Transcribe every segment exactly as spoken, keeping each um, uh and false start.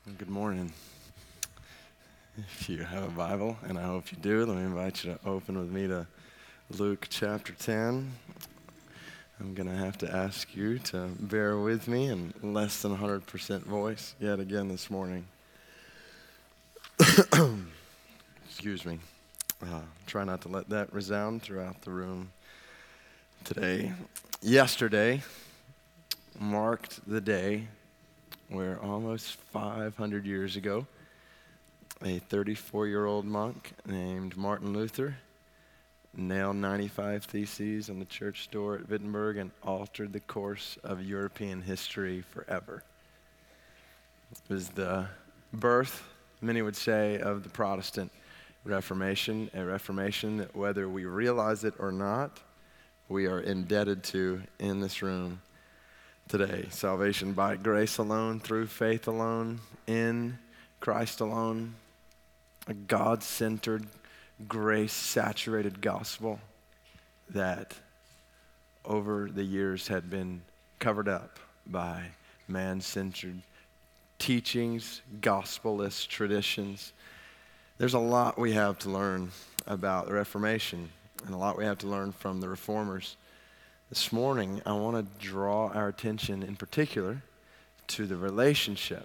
Well, Good morning. If you have a Bible, and I hope you do, let me invite you to open with me to Luke chapter ten. I'm going to have to ask you to bear with me in less than one hundred percent voice yet again this morning. Excuse me. Uh, try not to let that resound throughout the room today. Yesterday marked the day where almost five hundred years ago, a thirty-four-year-old monk named Martin Luther nailed ninety-five theses on the church door at Wittenberg and altered the course of European history forever. It was the birth, many would say, of the Protestant Reformation, a Reformation that whether we realize it or not, we are indebted to in this room today. Salvation by grace alone, through faith alone, in Christ alone. A God-centered, grace-saturated gospel that over the years had been covered up by man-centered teachings, gospel-less traditions. There's a lot we have to learn about the Reformation and a lot we have to learn from the Reformers. This morning, I want to draw our attention in particular to the relationship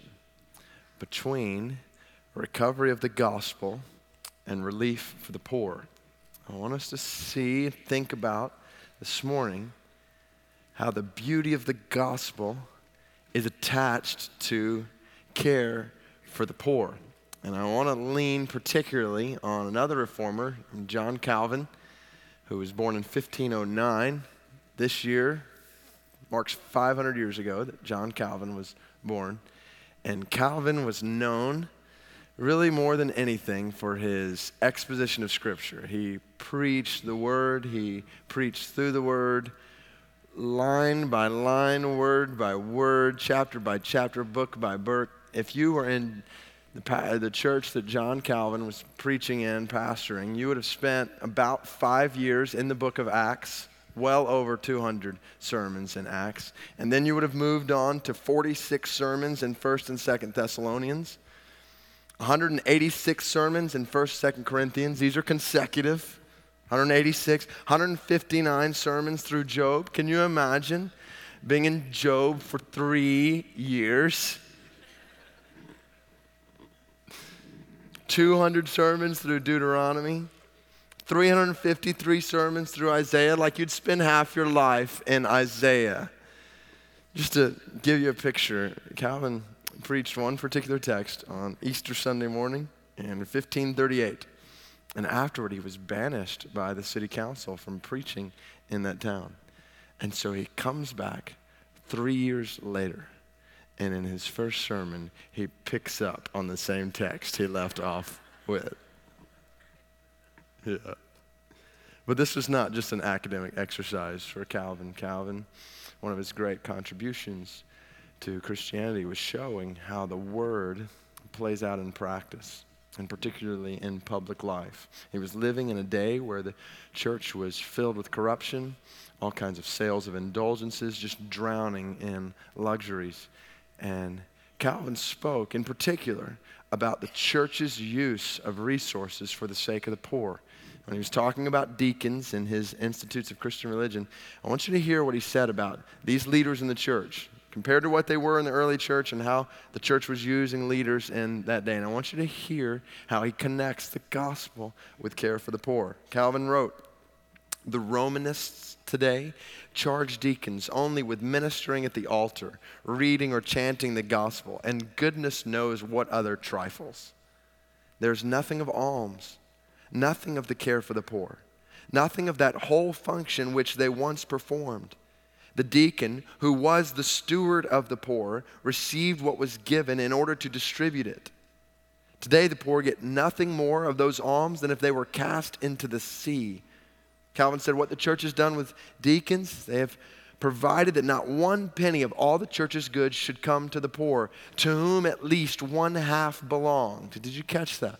between recovery of the gospel and relief for the poor. I want us to see, think about this morning how the beauty of the gospel is attached to care for the poor. And I want to lean particularly on another reformer, John Calvin, who was born in fifteen oh nine. This year marks five hundred years ago that John Calvin was born. And Calvin was known really more than anything for his exposition of Scripture. He preached the Word, he preached through the Word, line by line, word by word, chapter by chapter, book by book. If you were in the, the church that John Calvin was preaching in, pastoring, you would have spent about five years in the book of Acts, well over two hundred sermons in Acts. And then you would have moved on to forty-six sermons in first and second Thessalonians, one hundred eighty-six sermons in first, second Corinthians. These are consecutive. one hundred eighty-six, one hundred fifty-nine sermons through Job. Can you imagine being in Job for three years? two hundred sermons through Deuteronomy. three hundred fifty-three sermons through Isaiah. Like you'd spend half your life in Isaiah. Just to give you a picture, Calvin preached one particular text on Easter Sunday morning in fifteen thirty-eight. And afterward, he was banished by the city council from preaching in that town. And so he comes back three years later. And in his first sermon, he picks up on the same text he left off with. Yeah. But this was not just an academic exercise for Calvin. Calvin, one of his great contributions to Christianity was showing how the Word plays out in practice, and particularly in public life. He was living in a day where the church was filled with corruption, all kinds of sales of indulgences, just drowning in luxuries. And Calvin spoke in particular about the church's use of resources for the sake of the poor. When he was talking about deacons in his Institutes of Christian Religion, I want you to hear what he said about these leaders in the church compared to what they were in the early church and how the church was using leaders in that day. And I want you to hear how he connects the gospel with care for the poor. Calvin wrote, "The Romanists today charge deacons only with ministering at the altar, reading or chanting the gospel, and goodness knows what other trifles. There's nothing of alms, nothing of the care for the poor, nothing of that whole function which they once performed. The deacon, who was the steward of the poor, received what was given in order to distribute it. Today the poor get nothing more of those alms than if they were cast into the sea." Calvin said what the church has done with deacons, they have provided that not one penny of all the church's goods should come to the poor, to whom at least one half belonged. Did you catch that?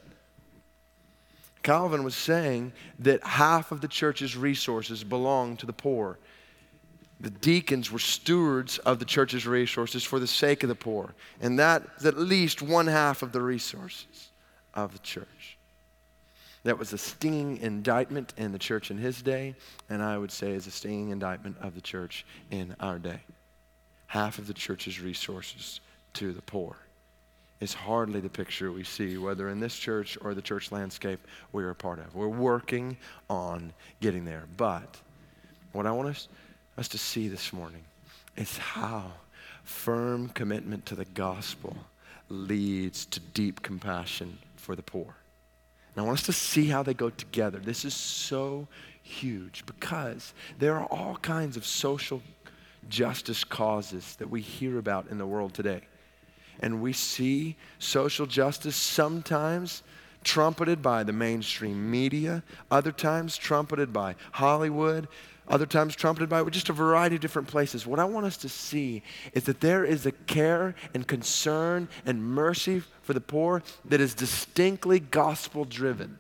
Calvin was saying that half of the church's resources belong to the poor. The deacons were stewards of the church's resources for the sake of the poor. And that is at least one half of the resources of the church. That was a stinging indictment in the church in his day, and I would say is a stinging indictment of the church in our day. Half of the church's resources to the poor is hardly the picture we see, whether in this church or the church landscape we are a part of. We're working on getting there. But what I want us us to see this morning is how firm commitment to the gospel leads to deep compassion for the poor. And I want us to see how they go together. This is so huge because there are all kinds of social justice causes that we hear about in the world today. And we see social justice sometimes trumpeted by the mainstream media, other times trumpeted by Hollywood, other times trumpeted by just a variety of different places. What I want us to see is that there is a care and concern and mercy for the poor that is distinctly gospel-driven.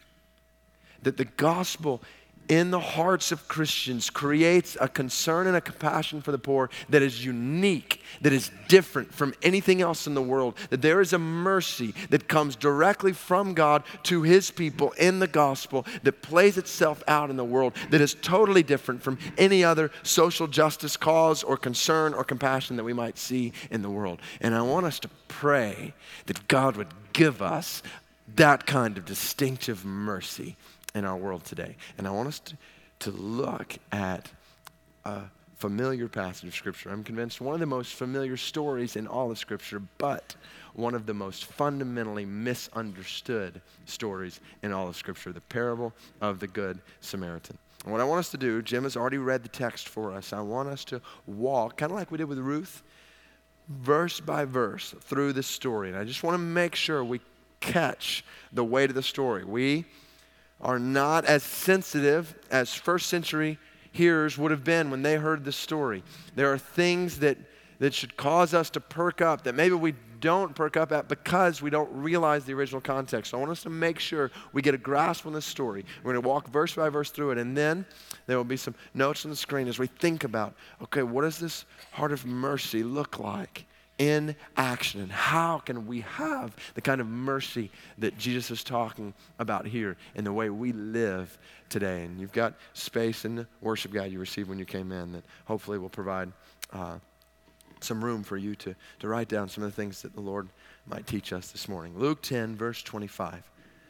That the gospel in the hearts of Christians creates a concern and a compassion for the poor that is unique, that is different from anything else in the world. That there is a mercy that comes directly from God to his people in the gospel that plays itself out in the world that is totally different from any other social justice cause or concern or compassion that we might see in the world. And I want us to pray that God would give us that kind of distinctive mercy in our world today. And I want us to, to look at a familiar passage of Scripture. I'm convinced one of the most familiar stories in all of Scripture, but one of the most fundamentally misunderstood stories in all of Scripture, the parable of the Good Samaritan. And what I want us to do, Jim has already read the text for us. I want us to walk, kind of like we did with Ruth, verse by verse through this story. And I just want to make sure we catch the weight of the story. We are not as sensitive as first century hearers would have been when they heard this story. There are things that, that should cause us to perk up that maybe we don't perk up at because we don't realize the original context. So I want us to make sure we get a grasp on this story. We're going to walk verse by verse through it, and then there will be some notes on the screen as we think about, okay, what does this heart of mercy look like in action, and how can we have the kind of mercy that Jesus is talking about here in the way we live today? And you've got space in the worship guide you received when you came in that hopefully will provide uh, some room for you to, to write down some of the things that the Lord might teach us this morning. Luke ten, verse twenty-five.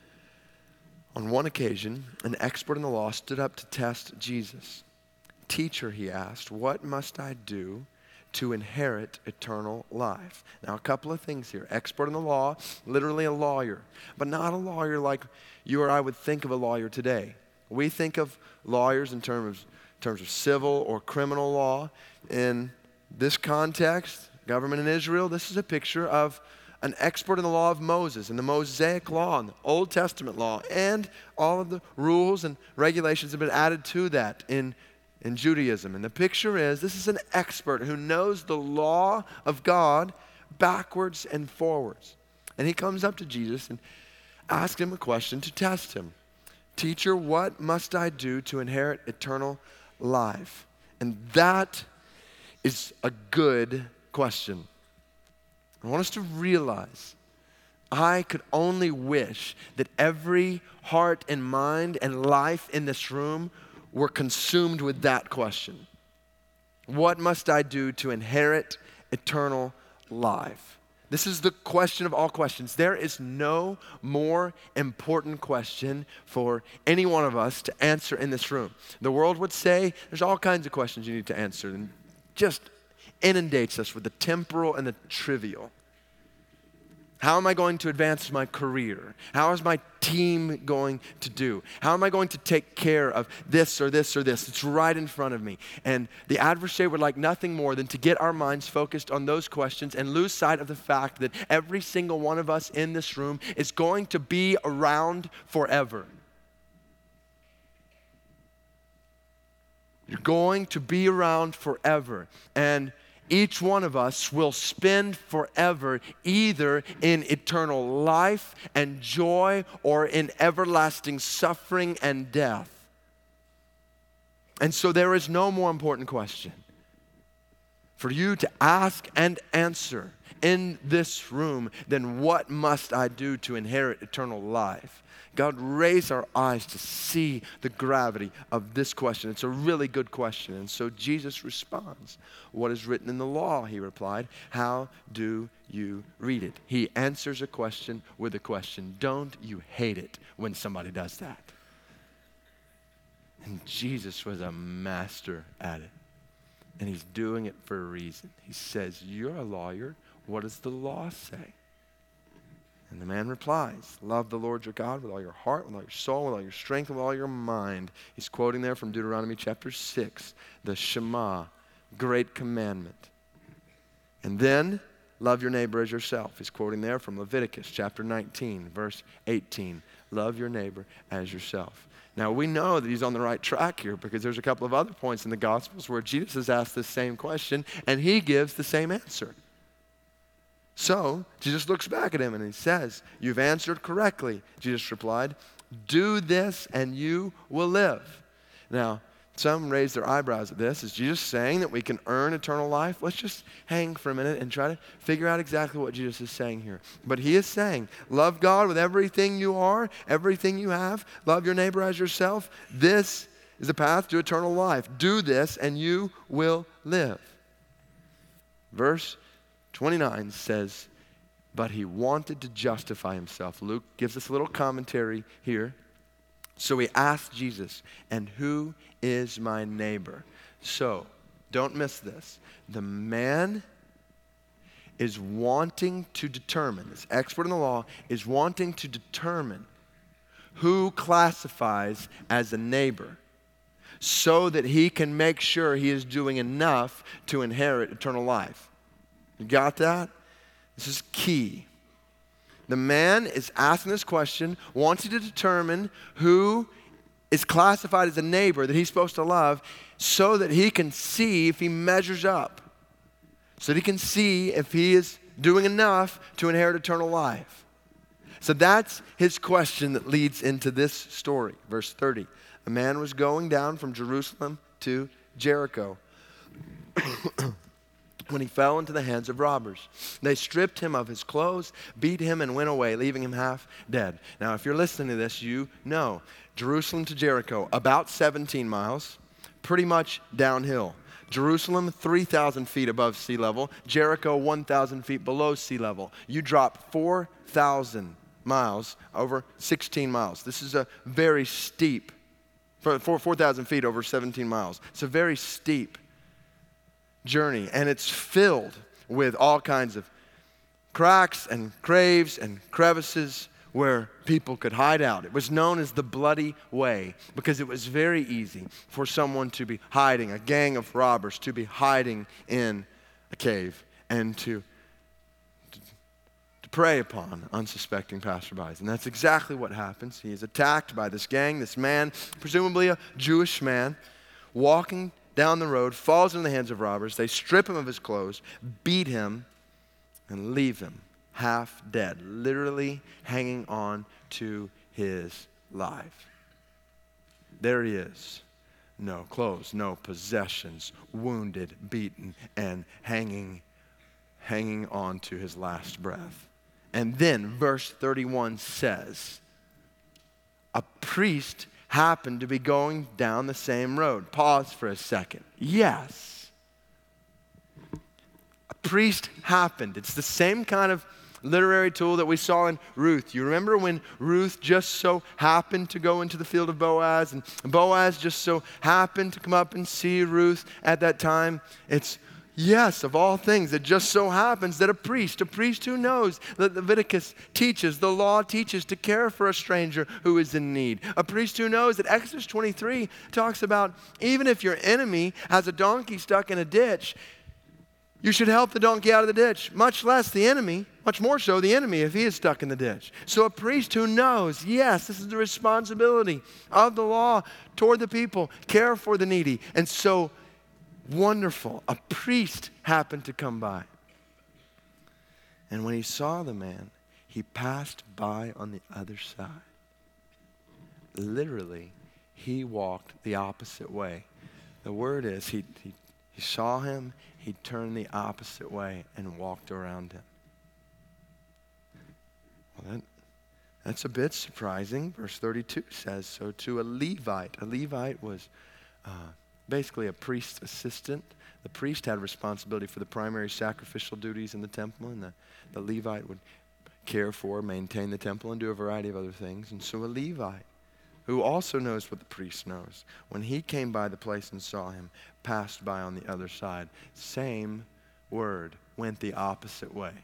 On one occasion, an expert in the law stood up to test Jesus. "Teacher," he asked, "what must I do to inherit eternal life?" Now, a couple of things here. Expert in the law, literally a lawyer, but not a lawyer like you or I would think of a lawyer today. We think of lawyers in terms of, in terms of civil or criminal law. In this context, government in Israel, this is a picture of an expert in the law of Moses and the Mosaic law and the Old Testament law and all of the rules and regulations that have been added to that in in Judaism. And the picture is, this is an expert who knows the law of God backwards and forwards. And he comes up to Jesus and asks him a question to test him. "Teacher, what must I do to inherit eternal life?" And that is a good question. I want us to realize I could only wish that every heart and mind and life in this room were consumed with that question. What must I do to inherit eternal life? This is the question of all questions. There is no more important question for any one of us to answer in this room. The world would say there's all kinds of questions you need to answer, and just inundates us with the temporal and the trivial. How am I going to advance my career? How is my team going to do? How am I going to take care of this or this or this? It's right in front of me. And the adversary would like nothing more than to get our minds focused on those questions and lose sight of the fact that every single one of us in this room is going to be around forever. You're going to be around forever. And each one of us will spend forever either in eternal life and joy or in everlasting suffering and death. And so there is no more important question for you to ask and answer in this room than what must I do to inherit eternal life? God, raise our eyes to see the gravity of this question. It's a really good question. And so Jesus responds, what is written in the law? He replied, how do you read it? He answers a question with a question. Don't you hate it when somebody does that? And Jesus was a master at it. And he's doing it for a reason. He says, you're a lawyer. What does the law say? And the man replies, love the Lord your God with all your heart, with all your soul, with all your strength, with all your mind. He's quoting there from Deuteronomy chapter six, the Shema, great commandment. And then, love your neighbor as yourself. He's quoting there from Leviticus chapter nineteen, verse eighteen. Love your neighbor as yourself. Now, we know that he's on the right track here because there's a couple of other points in the Gospels where Jesus is asked this same question and he gives the same answer. So, Jesus looks back at him and he says, you've answered correctly. Jesus replied, do this and you will live. Now, some raise their eyebrows at this. Is Jesus saying that we can earn eternal life? Let's just hang for a minute and try to figure out exactly what Jesus is saying here. But he is saying, love God with everything you are, everything you have. Love your neighbor as yourself. This is the path to eternal life. Do this and you will live. Verse twenty-nine says, but he wanted to justify himself. Luke gives us a little commentary here. So he asked Jesus, and who is my neighbor? So, don't miss this. The man is wanting to determine, this expert in the law is wanting to determine who classifies as a neighbor so that he can make sure he is doing enough to inherit eternal life. You got that? This is key. The man is asking this question, wanting to determine who is classified as a neighbor that he's supposed to love so that he can see if he measures up, so that he can see if he is doing enough to inherit eternal life. So that's his question that leads into this story. Verse thirty, a man was going down from Jerusalem to Jericho when he fell into the hands of robbers. They stripped him of his clothes, beat him, and went away, leaving him half dead. Now, if you're listening to this, you know Jerusalem to Jericho, about seventeen miles, pretty much downhill. Jerusalem, three thousand feet above sea level. Jericho, one thousand feet below sea level. You drop four thousand miles over sixteen miles. This is a very steep, four thousand feet over seventeen miles. It's a very steep journey, and it's filled with all kinds of cracks and caves and crevices where people could hide out. It was known as the Bloody Way because it was very easy for someone to be hiding, a gang of robbers to be hiding in a cave and to, to, to prey upon unsuspecting passerbys. And that's exactly what happens. He is attacked by this gang, this man, presumably a Jewish man, walking down the road, falls into the hands of robbers. They strip him of his clothes, beat him, and leave him half dead, literally hanging on to his life. There he is. No clothes, no possessions, wounded, beaten, and hanging, hanging on to his last breath. And then verse thirty-one says, a priest happened to be going down the same road. Pause for a second. Yes. A priest happened. It's the same kind of literary tool that we saw in Ruth. You remember when Ruth just so happened to go into the field of Boaz, and Boaz just so happened to come up and see Ruth at that time? It's yes, of all things, it just so happens that a priest, a priest who knows that Leviticus teaches, the law teaches to care for a stranger who is in need. A priest who knows that Exodus twenty-three talks about even if your enemy has a donkey stuck in a ditch, you should help the donkey out of the ditch, much less the enemy, much more so the enemy if he is stuck in the ditch. So a priest who knows, yes, this is the responsibility of the law toward the people, care for the needy. And so wonderful, a priest happened to come by. And when he saw the man, he passed by on the other side. Literally, he walked the opposite way The word is he, he, he saw him, he turned the opposite way and walked around him. Well, that, that's a bit surprising. Verse thirty-two says, so to a Levite. A Levite was uh, basically a priest's assistant. The priest had responsibility for the primary sacrificial duties in the temple, and the, the Levite would care for, maintain the temple, and do a variety of other things. And so a Levite, who also knows what the priest knows, when he came by the place and saw him, passed by on the other side. Same word, went the opposite way.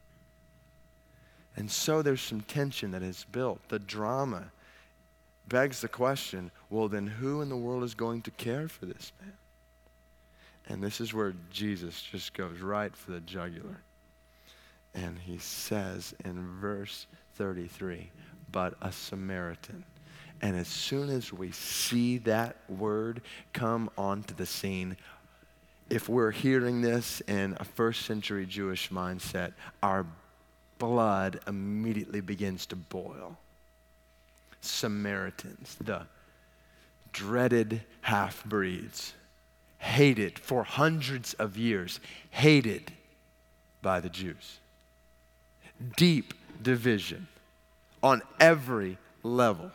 And so there's some tension that is built. The drama begs the question, well, then who in the world is going to care for this man? And this is where Jesus just goes right for the jugular. And he says in verse thirty-three, but a Samaritan. And as soon as we see that word come onto the scene, if we're hearing this in a first century Jewish mindset, our blood immediately begins to boil. Samaritans, the dreaded half-breeds, hated for hundreds of years, hated by the Jews. Deep division on every level.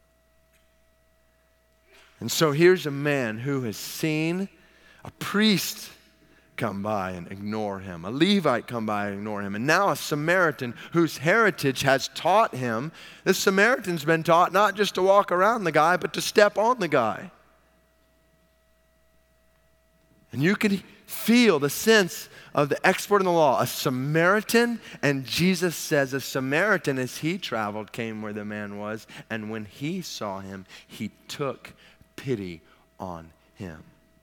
And so here's a man who has seen a priest come by and ignore him, a Levite come by and ignore him, and now a Samaritan whose heritage has taught him. This Samaritan's been taught not just to walk around the guy, but to step on the guy. And you can feel the sense of the expert in the law, a Samaritan, and Jesus says a Samaritan, as he traveled, came where the man was, and when he saw him, he took pity on him.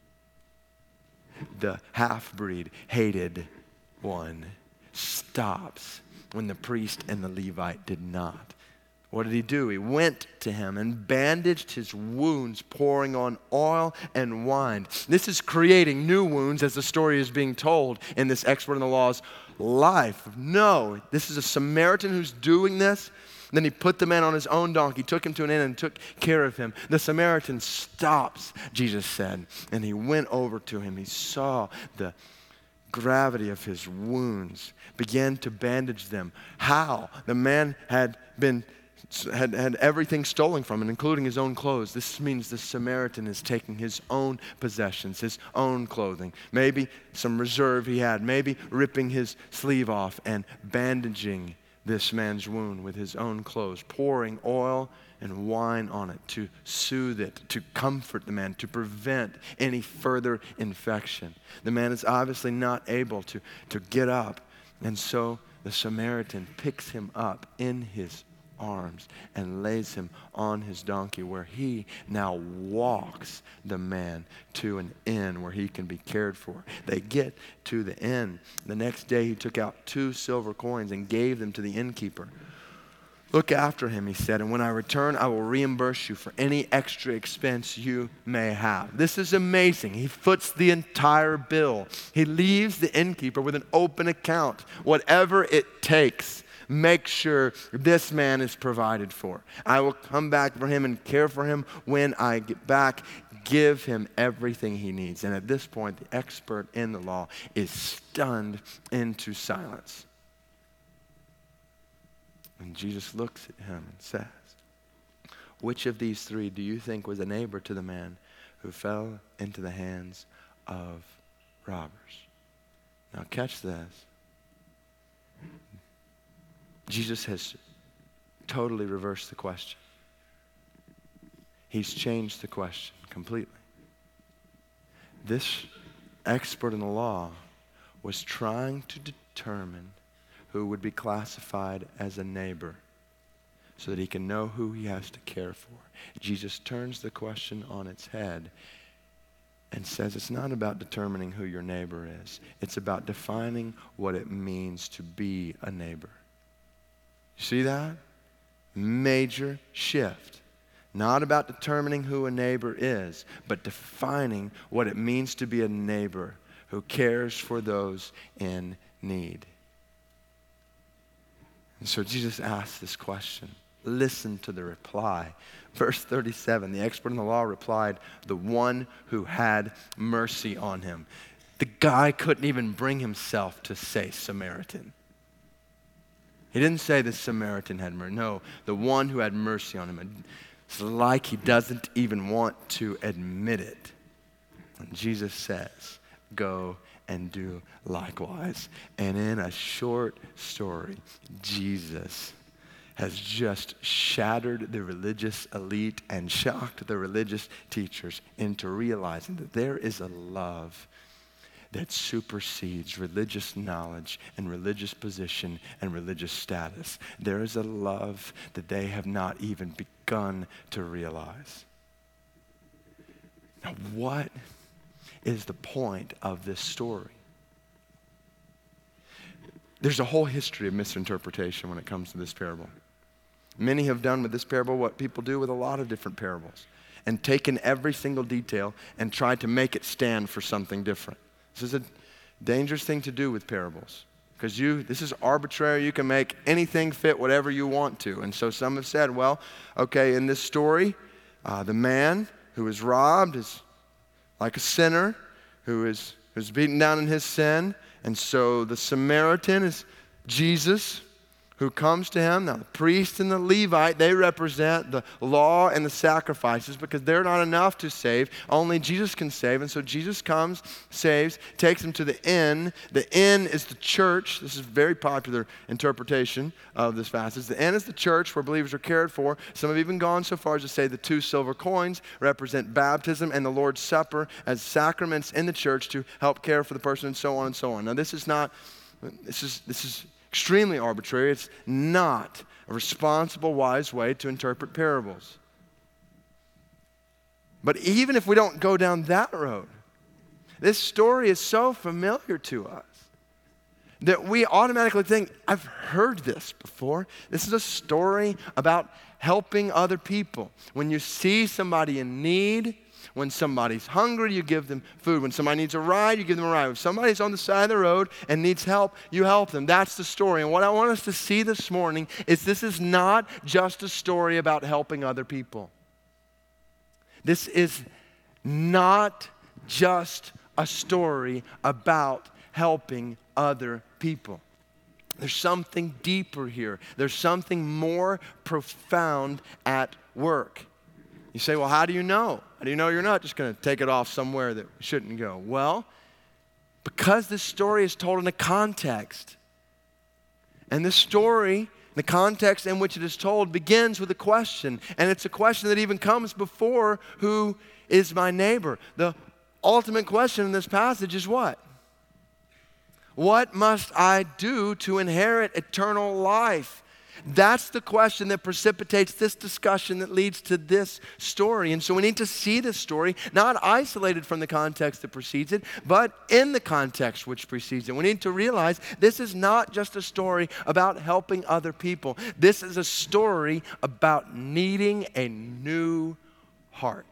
The half-breed, hated one stops when the priest and the Levite did not. What did he do? He went to him and bandaged his wounds, pouring on oil and wine. This is creating new wounds as the story is being told in this expert in the law's life. No, this is a Samaritan who's doing this. Then he put the man on his own donkey, took him to an inn and took care of him. The Samaritan stops, Jesus said, and he went over to him. He saw the gravity of his wounds, began to bandage them. How? The man had been Had, had everything stolen from him, including his own clothes. This means the Samaritan is taking his own possessions, his own clothing, maybe some reserve he had, maybe ripping his sleeve off and bandaging this man's wound with his own clothes, pouring oil and wine on it to soothe it, to comfort the man, to prevent any further infection. The man is obviously not able to, to get up, and so the Samaritan picks him up in his arms and lays him on his donkey, where he now walks the man to an inn where he can be cared for. They get to the inn. The next day he took out two silver coins and gave them to the innkeeper. Look after him, he said, and when I return, I will reimburse you for any extra expense you may have. This is amazing. He foots the entire bill. He leaves the innkeeper with an open account. Whatever it takes, make sure this man is provided for. I will come back for him and care for him when I get back. Give him everything he needs. And at this point, the expert in the law is stunned into silence. And Jesus looks at him and says, which of these three do you think was a neighbor to the man who fell into the hands of robbers? Now catch this. Jesus has totally reversed the question. He's changed the question completely. This expert in the law was trying to determine who would be classified as a neighbor so that he can know who he has to care for. Jesus turns the question on its head and says it's not about determining who your neighbor is. It's about defining what it means to be a neighbor. You see that? Major shift. Not about determining who a neighbor is, but defining what it means to be a neighbor who cares for those in need. And so Jesus asked this question. Listen to the reply. Verse thirty-seven, the expert in the law replied, the one who had mercy on him. The guy couldn't even bring himself to say Samaritan. He didn't say the Samaritan had mercy. No, the one who had mercy on him. It's like he doesn't even want to admit it. And Jesus says, go and do likewise. And in a short story, Jesus has just shattered the religious elite and shocked the religious teachers into realizing that there is a love that supersedes religious knowledge and religious position and religious status. There is a love that they have not even begun to realize. Now, what is the point of this story? There's a whole history of misinterpretation when it comes to this parable. Many have done with this parable what people do with a lot of different parables, and taken every single detail and tried to make it stand for something different. This is a dangerous thing to do with parables, because you this is arbitrary. You can make anything fit whatever you want to. And so some have said, well, okay, in this story, uh, the man who is robbed is like a sinner who is who's beaten down in his sin. And so the Samaritan is Jesus, who comes to him. Now, the priest and the Levite, they represent the law and the sacrifices, because they're not enough to save. Only Jesus can save. And so Jesus comes, saves, takes him to the inn. The inn is the church. This is a very popular interpretation of this passage. The inn is the church where believers are cared for. Some have even gone so far as to say the two silver coins represent baptism and the Lord's Supper as sacraments in the church to help care for the person, and so on and so on. Now, this is not, this is, this is, extremely arbitrary. It's not a responsible, wise way to interpret parables. But even if we don't go down that road, this story is so familiar to us that we automatically think, I've heard this before. This is a story about helping other people. When you see somebody in need, when somebody's hungry, you give them food. When somebody needs a ride, you give them a ride. If somebody's on the side of the road and needs help, you help them. That's the story. And what I want us to see this morning is this is not just a story about helping other people. This is not just a story about helping other people. There's something deeper here. There's something more profound at work. You say, well, how do you know? How do you know you're not just going to take it off somewhere that shouldn't go? Well, because this story is told in a context. And this story, the context in which it is told, begins with a question. And it's a question that even comes before, who is my neighbor? The ultimate question in this passage is what? What must I do to inherit eternal life? That's the question that precipitates this discussion that leads to this story. And so we need to see this story not isolated from the context that precedes it, but in the context which precedes it. We need to realize this is not just a story about helping other people. This is a story about needing a new heart.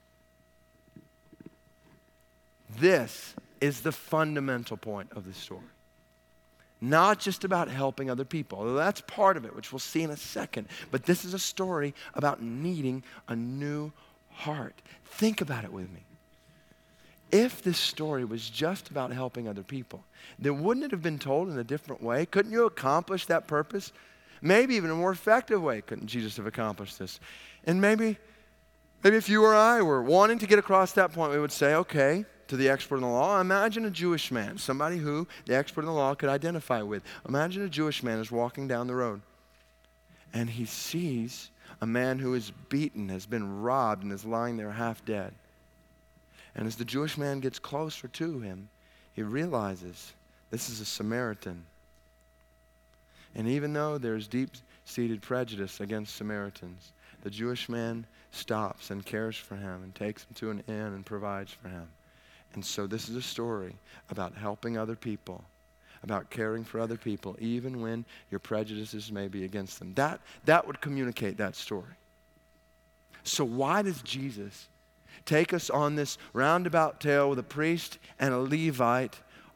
This is the fundamental point of the story. Not just about helping other people, although that's part of it, which we'll see in a second. But this is a story about needing a new heart. Think about it with me. If this story was just about helping other people, then wouldn't it have been told in a different way? Couldn't you accomplish that purpose? Maybe even a more effective way couldn't Jesus have accomplished this? And maybe, maybe if you or I were wanting to get across that point, we would say, okay, to the expert in the law, imagine a Jewish man, somebody who the expert in the law could identify with. Imagine a Jewish man is walking down the road, and he sees a man who is beaten, has been robbed, and is lying there half dead. And as the Jewish man gets closer to him, he realizes this is a Samaritan. And even though there's deep-seated prejudice against Samaritans, the Jewish man stops and cares for him and takes him to an inn and provides for him. And so this is a story about helping other people, about caring for other people, even when your prejudices may be against them. That, that would communicate that story. So why does Jesus take us on this roundabout tale with a priest and a Levite,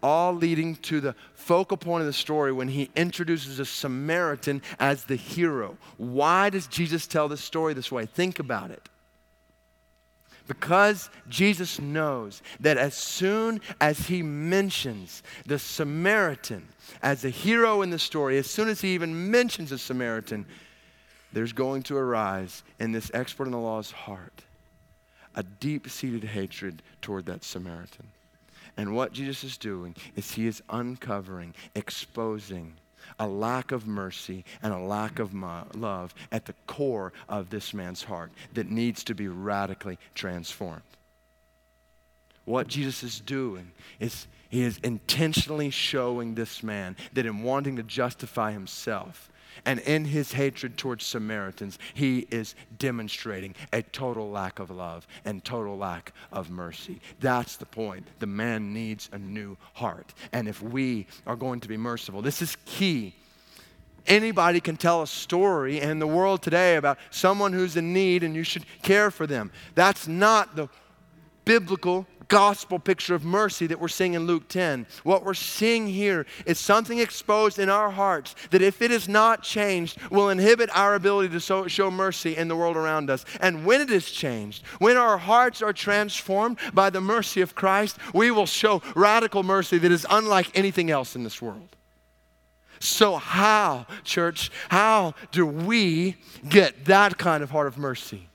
all leading to the focal point of the story when he introduces a Samaritan as the hero. Why does Jesus tell this story this way? Think about it. Because Jesus knows that as soon as he mentions the Samaritan as a hero in the story, as soon as he even mentions a Samaritan, there's going to arise in this expert in the law's heart a deep-seated hatred toward that Samaritan. And what Jesus is doing is he is uncovering, exposing a lack of mercy and a lack of mo- love at the core of this man's heart that needs to be radically transformed. What Jesus is doing is he is intentionally showing this man that in wanting to justify himself and in his hatred towards Samaritans, he is demonstrating a total lack of love and total lack of mercy. That's the point. The man needs a new heart. And if we are going to be merciful, this is key. Anybody can tell a story in the world today about someone who's in need and you should care for them. That's not the biblical gospel picture of mercy that we're seeing in Luke ten. What we're seeing here is something exposed in our hearts that if it is not changed will inhibit our ability to so, show mercy in the world around us. And when it is changed, when our hearts are transformed by the mercy of Christ, we will show radical mercy that is unlike anything else in this world. So how, church, how do we get that kind of heart of mercy?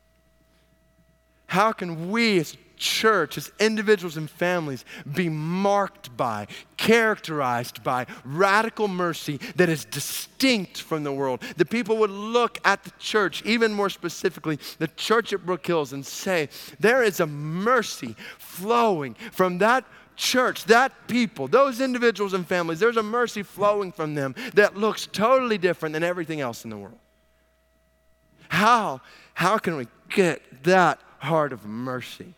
How can we as church, as individuals and families, be marked by, characterized by radical mercy that is distinct from the world? That people would look at the church, even more specifically, the church at Brook Hills, and say, there is a mercy flowing from that church, that people, those individuals and families. There's a mercy flowing from them that looks totally different than everything else in the world. How, how can we get that heart of mercy?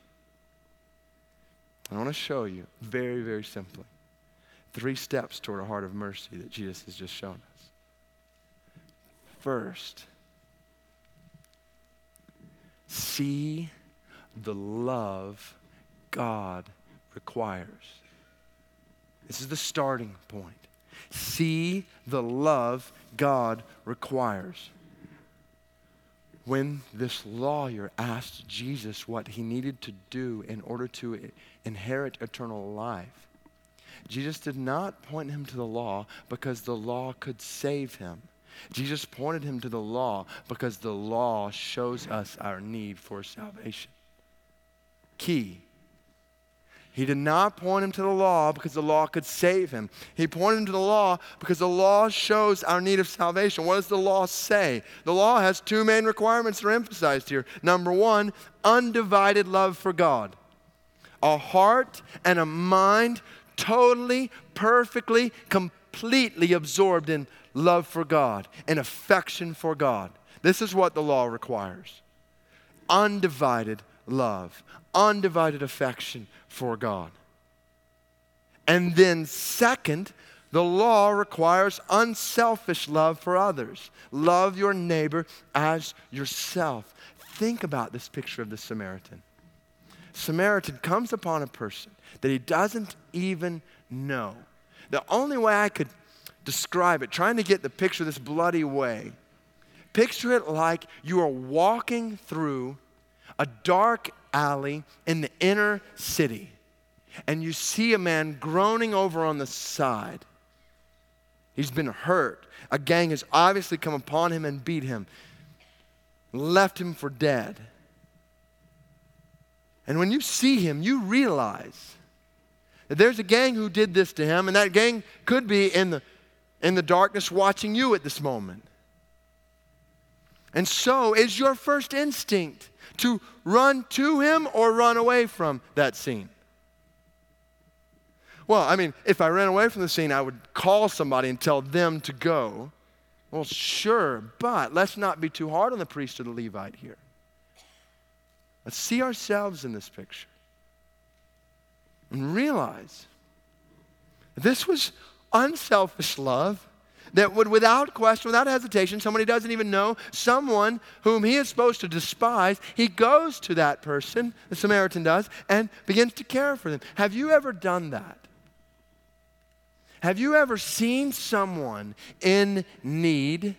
I want to show you very, very simply three steps toward a heart of mercy that Jesus has just shown us. First, see the love God requires. This is the starting point. See the love God requires. When this lawyer asked Jesus what he needed to do in order to inherit eternal life, Jesus did not point him to the law because the law could save him. Jesus pointed him to the law because the law shows us our need for salvation. Key. He did not point him to the law because the law could save him. He pointed him to the law because the law shows our need of salvation. What does the law say? The law has two main requirements that are emphasized here. Number one, undivided love for God. A heart and a mind totally, perfectly, completely absorbed in love for God and affection for God. This is what the law requires. Undivided love, undivided affection for God. And then second, the law requires unselfish love for others. Love your neighbor as yourself. Think about this picture of the Samaritan. Samaritan comes upon a person that he doesn't even know. The only way I could describe it, trying to get the picture this bloody way, picture it like you are walking through a dark alley in the inner city, and you see a man groaning over on the side. He's been hurt. A gang has obviously come upon him and beat him, left him for dead. And when you see him, you realize that there's a gang who did this to him, and that gang could be in the, in the darkness watching you at this moment. And so is your first instinct to run to him or run away from that scene? Well, I mean, if I ran away from the scene, I would call somebody and tell them to go. Well, sure, but let's not be too hard on the priest or the Levite here. Let's see ourselves in this picture and realize that this was unselfish love that would, without question, without hesitation, someone he doesn't even know, someone whom he is supposed to despise, he goes to that person, the Samaritan does, and begins to care for them. Have you ever done that? Have you ever seen someone in need,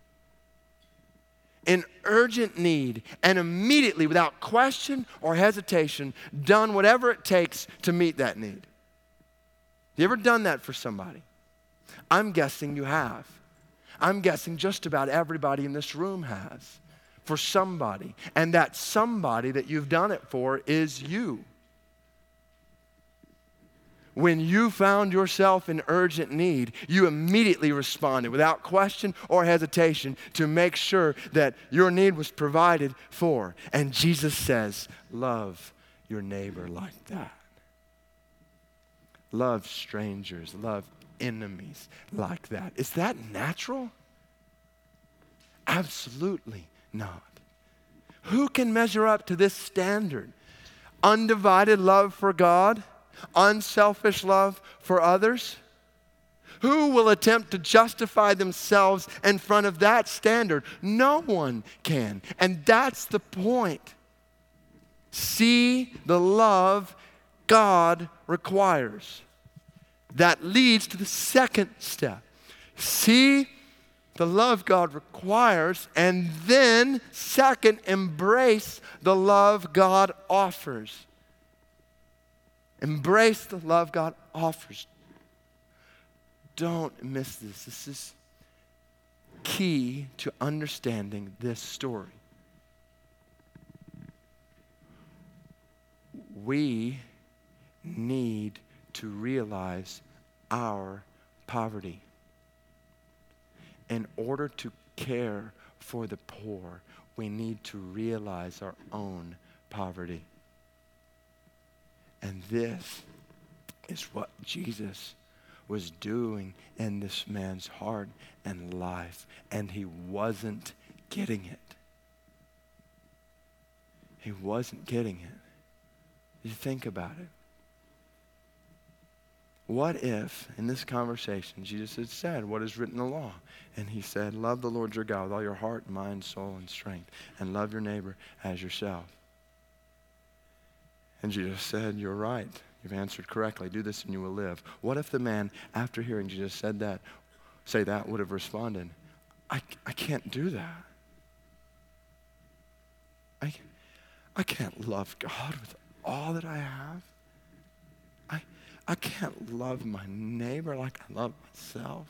in urgent need, and immediately, without question or hesitation, done whatever it takes to meet that need? You ever done that for somebody? I'm guessing you have. I'm guessing just about everybody in this room has. For somebody. And that somebody that you've done it for is you. When you found yourself in urgent need, you immediately responded without question or hesitation to make sure that your need was provided for. And Jesus says, love your neighbor like that. Love strangers, love enemies like that. Is that natural? Absolutely not. Who can measure up to this standard? Undivided love for God, unselfish love for others? Who will attempt to justify themselves in front of that standard? No one can. And that's the point. See the love God requires. That leads to the second step. See the love God requires, and then, second, embrace the love God offers. Embrace the love God offers. Don't miss this. This is key to understanding this story. We need to realize our poverty. In order to care for the poor, we need to realize our own poverty. And this is what Jesus was doing in this man's heart and life, and he wasn't getting it. He wasn't getting it. You think about it. What if, in this conversation, Jesus had said, what is written in the law? And he said, love the Lord your God with all your heart, mind, soul, and strength, and love your neighbor as yourself. And Jesus said, you're right. You've answered correctly. Do this and you will live. What if the man, after hearing Jesus said that, say that, would have responded, I, I can't do that. I, I can't love God with all that I have. I, I can't love my neighbor like I love myself.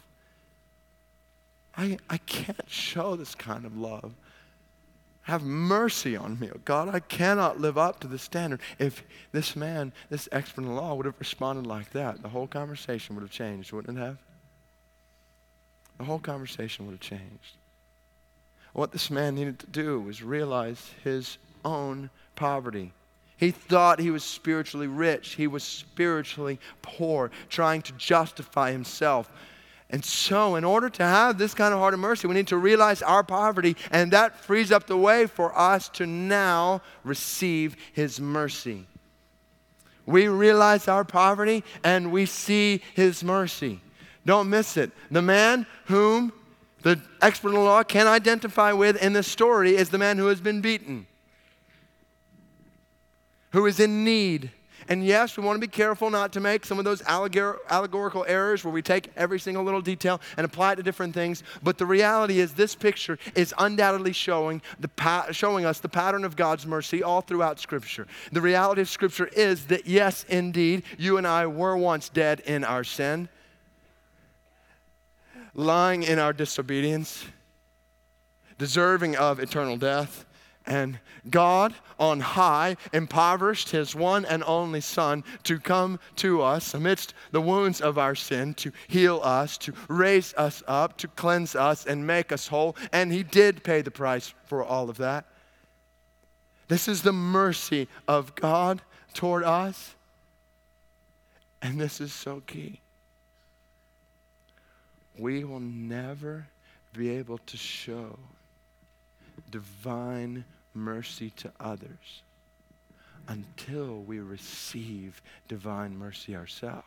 I, I can't show this kind of love. Have mercy on me, oh God. I cannot live up to the standard. If this man, this expert in the law, would have responded like that, the whole conversation would have changed, wouldn't it have? The whole conversation would have changed. What this man needed to do was realize his own poverty. He thought he was spiritually rich. He was spiritually poor, trying to justify himself. And so, in order to have this kind of heart of mercy, we need to realize our poverty, and that frees up the way for us to now receive His mercy. We realize our poverty, and we see His mercy. Don't miss it. The man whom the expert in the law can identify with in this story is the man who has been beaten, who is in need. And yes, we want to be careful not to make some of those allegor- allegorical errors where we take every single little detail and apply it to different things. But the reality is this picture is undoubtedly showing, the pa- showing us the pattern of God's mercy all throughout Scripture. The reality of Scripture is that yes, indeed, you and I were once dead in our sin, lying in our disobedience, deserving of eternal death. And God on high impoverished His one and only Son to come to us amidst the wounds of our sin, to heal us, to raise us up, to cleanse us and make us whole. And He did pay the price for all of that. This is the mercy of God toward us. And this is so key. We will never be able to show divine mercy to others until we receive divine mercy ourselves.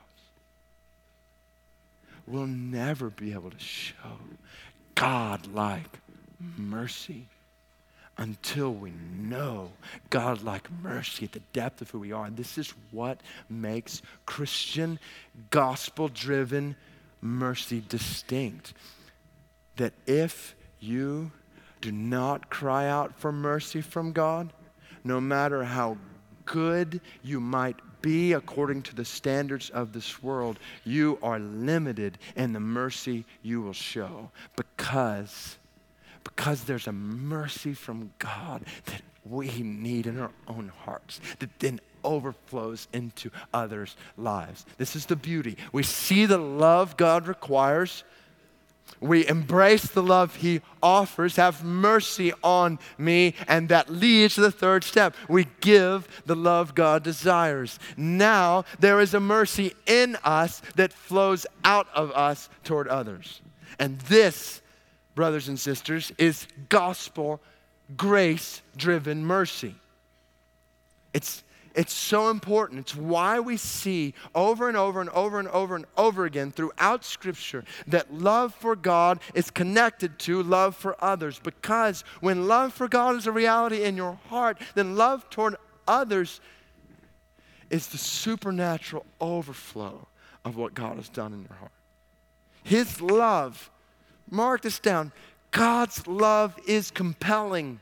We'll never be able to show God-like mercy until we know God-like mercy at the depth of who we are. And this is what makes Christian, gospel-driven mercy distinct. That if you do not cry out for mercy from God, no matter how good you might be according to the standards of this world, you are limited in the mercy you will show because, because there's a mercy from God that we need in our own hearts that then overflows into others' lives. This is the beauty. We see the love God requires. We embrace the love he offers. Have mercy on me. And that leads to the third step. We give the love God desires. Now there is a mercy in us that flows out of us toward others. And this, brothers and sisters, is gospel, grace-driven mercy. It's It's so important. It's why we see over and over and over and over and over again throughout Scripture that love for God is connected to love for others. Because when love for God is a reality in your heart, then love toward others is the supernatural overflow of what God has done in your heart. His love, mark this down, God's love is compelling.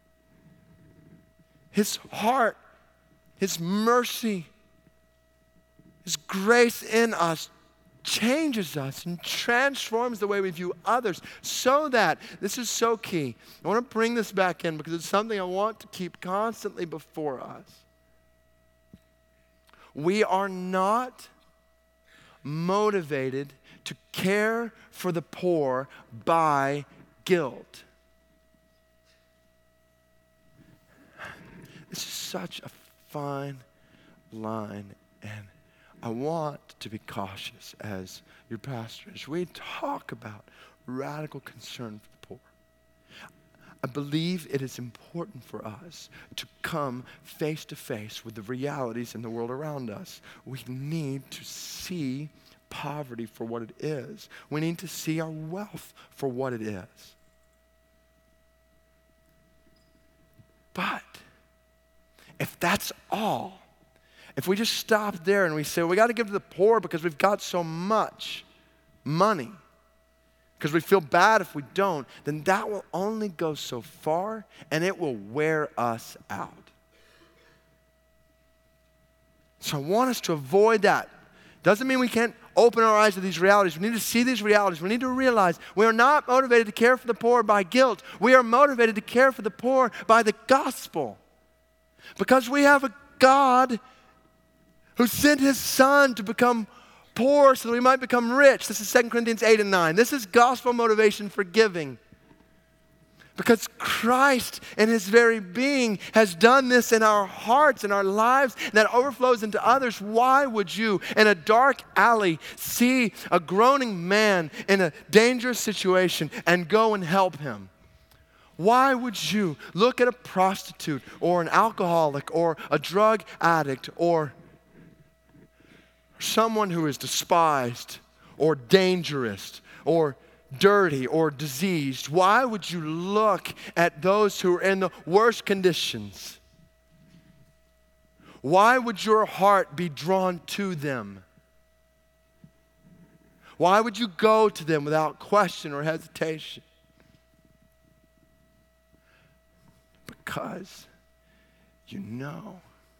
His heart, His mercy, His grace in us changes us and transforms the way we view others so that, this is so key, I want to bring this back in because it's something I want to keep constantly before us. We are not motivated to care for the poor by guilt. This is such a fine line, and I want to be cautious as your pastor as we talk about radical concern for the poor. I believe it is important for us to come face to face with the realities in the world around us. We need to see poverty for what it is. We need to see our wealth for what it is. But if that's all, if we just stop there and we say, well, we got to give to the poor because we've got so much money, because we feel bad if we don't, then that will only go so far and it will wear us out. So I want us to avoid that. Doesn't mean we can't open our eyes to these realities. We need to see these realities. We need to realize we are not motivated to care for the poor by guilt. We are motivated to care for the poor by the gospel. Because we have a God who sent his son to become poor so that we might become rich. This is Second Corinthians eight and nine. This is gospel motivation for giving. Because Christ in his very being has done this in our hearts, in our lives, and that overflows into others. Why would you, in a dark alley, see a groaning man in a dangerous situation and go and help him? Why would you look at a prostitute or an alcoholic or a drug addict or someone who is despised or dangerous or dirty or diseased? Why would you look at those who are in the worst conditions? Why would your heart be drawn to them? Why would you go to them without question or hesitation? Because you know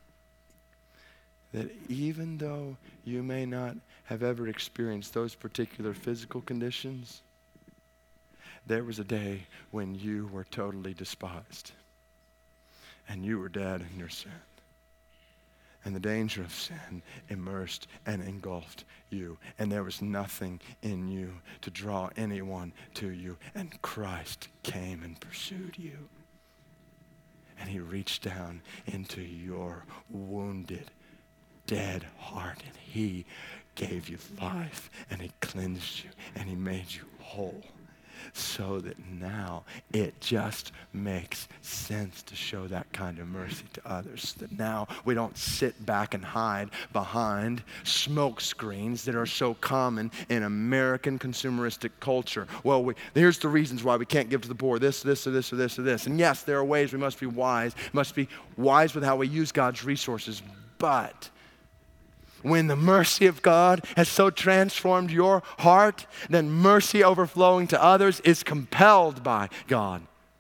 that even though you may not have ever experienced those particular physical conditions, there was a day when you were totally despised and you were dead in your sin. And the danger of sin immersed and engulfed you. And there was nothing in you to draw anyone to you. And Christ came and pursued you. And he reached down into your wounded, dead heart. And he gave you life. And he cleansed you. And he made you whole. So that now it just makes sense to show that kind of mercy to others. That now we don't sit back and hide behind smoke screens that are so common in American consumeristic culture. Well, we, here's the reasons why we can't give to the poor. This, this, or this, or this, or this. And yes, there are ways we must be wise. Must be wise with how we use God's resources. But When the mercy of God has so transformed your heart, then mercy overflowing to others is compelled by God.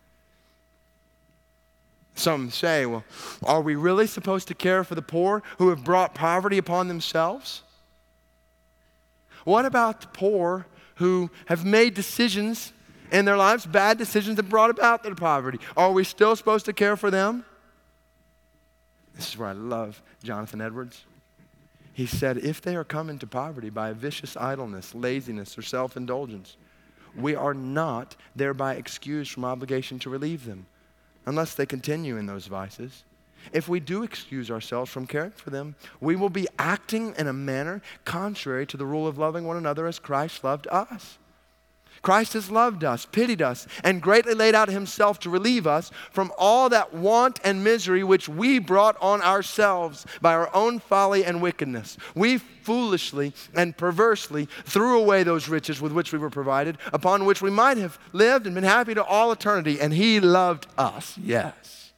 Some say, well, are we really supposed to care for the poor who have brought poverty upon themselves? What about the poor who have made decisions in their lives, bad decisions that brought about their poverty? Are we still supposed to care for them? This is where I love Jonathan Edwards. He said, if they are come into poverty by a vicious idleness, laziness, or self-indulgence, we are not thereby excused from obligation to relieve them, unless they continue in those vices. If we do excuse ourselves from caring for them, we will be acting in a manner contrary to the rule of loving one another as Christ loved us. Christ has loved us, pitied us, and greatly laid out himself to relieve us from all that want and misery which we brought on ourselves by our own folly and wickedness. We foolishly and perversely threw away those riches with which we were provided, upon which we might have lived and been happy to all eternity, and he loved us, yes.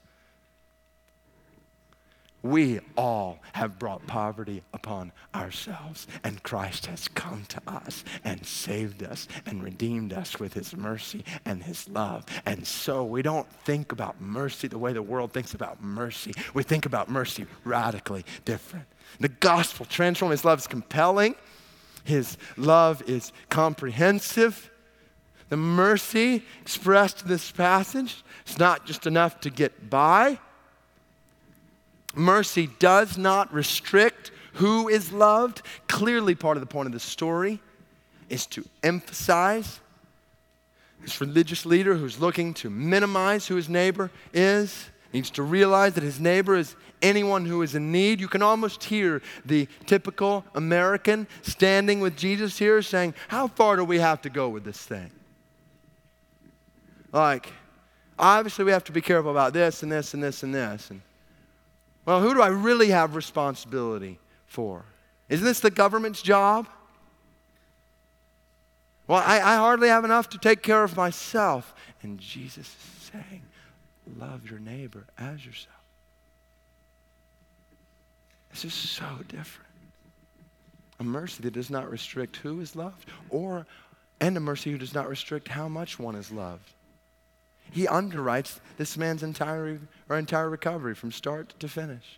We all have brought poverty upon ourselves, and Christ has come to us and saved us and redeemed us with his mercy and his love. And so we don't think about mercy the way the world thinks about mercy. We think about mercy radically different. The gospel transforms. His love is compelling. His love is comprehensive. The mercy expressed in this passage is not just enough to get by. Mercy does not restrict who is loved. Clearly, part of the point of the story is to emphasize this religious leader who's looking to minimize who his neighbor is, needs to realize that his neighbor is anyone who is in need. You can almost hear the typical American standing with Jesus here saying, how far do we have to go with this thing? Like, obviously we have to be careful about this and this and this and this. And well, who do I really have responsibility for? Isn't this the government's job? Well, I, I hardly have enough to take care of myself. And Jesus is saying, love your neighbor as yourself. This is so different. A mercy that does not restrict who is loved, or and a mercy who does not restrict how much one is loved. He underwrites this man's entire or entire recovery from start to finish.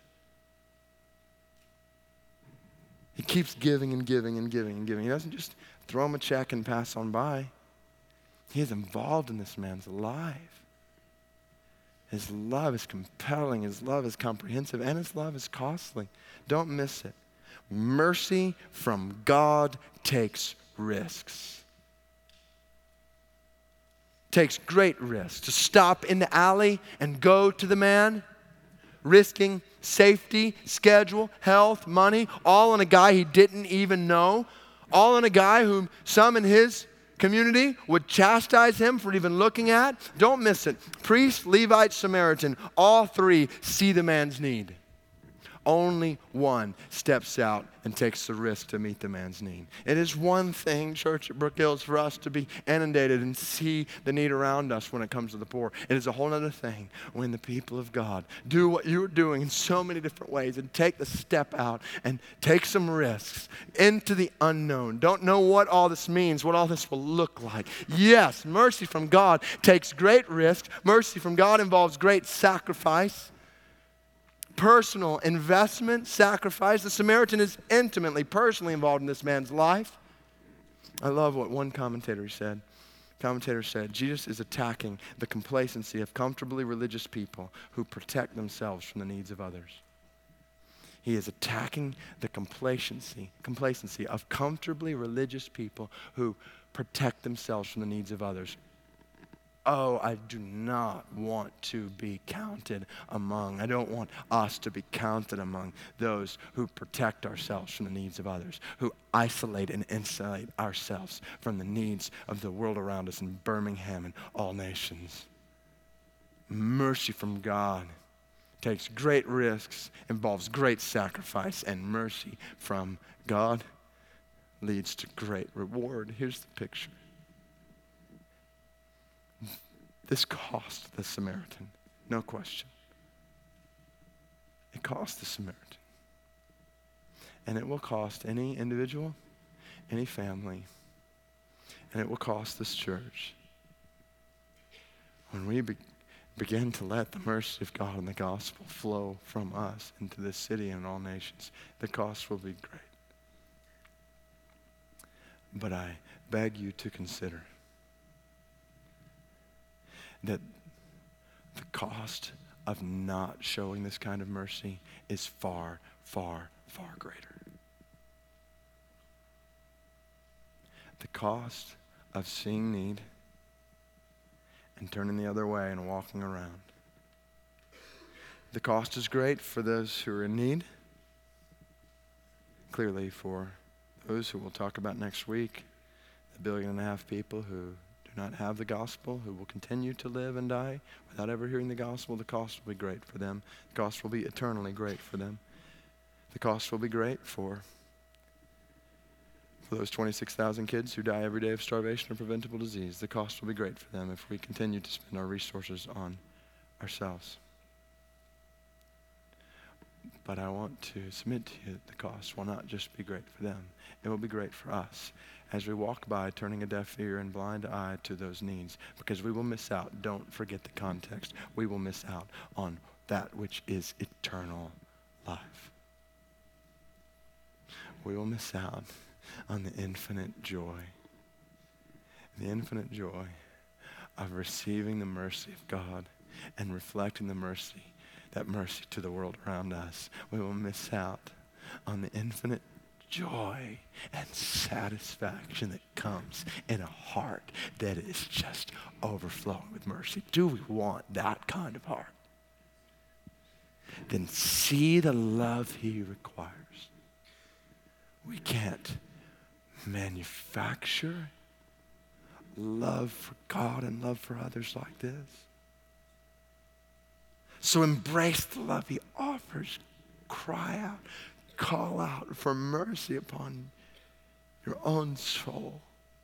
He keeps giving and giving and giving and giving. He doesn't just throw him a check and pass on by. He is involved in this man's life. His love is compelling. His love is comprehensive. And his love is costly. Don't miss it. Mercy from God takes risks. Takes great risks to stop in the alley and go to the man, risking safety, schedule, health, money, all on a guy he didn't even know, all on a guy whom some in his community would chastise him for even looking at. Don't miss it. Priest, Levite, Samaritan, all three see the man's need. Only one steps out and takes the risk to meet the man's need. It is one thing, church at Brook Hills, for us to be inundated and see the need around us when it comes to the poor. It is a whole other thing when the people of God do what you're doing in so many different ways and take the step out and take some risks into the unknown. Don't know what all this means, what all this will look like. Yes, mercy from God takes great risk. Mercy from God involves great sacrifice. Personal investment, sacrifice. The Samaritan is intimately, personally involved in this man's life. I love what one commentator said. Commentator said, Jesus is attacking the complacency of comfortably religious people who protect themselves from the needs of others. He is attacking the complacency, complacency of comfortably religious people who protect themselves from the needs of others. Oh, I do not want to be counted among, I don't want us to be counted among those who protect ourselves from the needs of others, who isolate and insulate ourselves from the needs of the world around us in Birmingham and all nations. Mercy from God takes great risks, involves great sacrifice, and mercy from God leads to great reward. Here's the picture. This cost the Samaritan, no question. It cost the Samaritan. And it will cost any individual, any family, and it will cost this church. When we be- begin to let the mercy of God and the gospel flow from us into this city and all nations, the cost will be great. But I beg you to consider that the cost of not showing this kind of mercy is far, far, far greater. The cost of seeing need and turning the other way and walking around. The cost is great for those who are in need. Clearly for those who we'll talk about next week, the billion and a half people who do not have the gospel, who will continue to live and die without ever hearing the gospel, the cost will be great for them. The cost will be eternally great for them. The cost will be great for For those twenty-six thousand kids who die every day of starvation or preventable disease. The cost will be great for them if we continue to spend our resources on ourselves. But I want to submit to you that the cost will not just be great for them. It will be great for us as we walk by, turning a deaf ear and blind eye to those needs, because we will miss out. Don't forget the context. We will miss out on that which is eternal life. We will miss out on the infinite joy, the infinite joy of receiving the mercy of God and reflecting the mercy, that mercy to the world around us. We will miss out on the infinite joy and satisfaction that comes in a heart that is just overflowing with mercy. Do we want that kind of heart? Then see the love he requires. We can't manufacture love for God and love for others like this. So embrace the love he offers. Cry out, call out for mercy upon your own soul.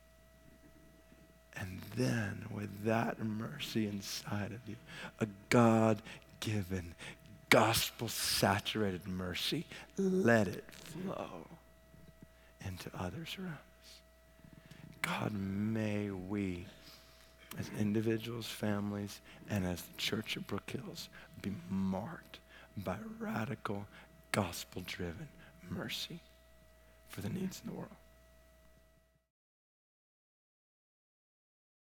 And then with that mercy inside of you, a God-given, gospel-saturated mercy, let it flow into others around us. God, may we, as individuals, families, and as the church at Brook Hills, be marked by radical, gospel-driven mercy for the needs in the world.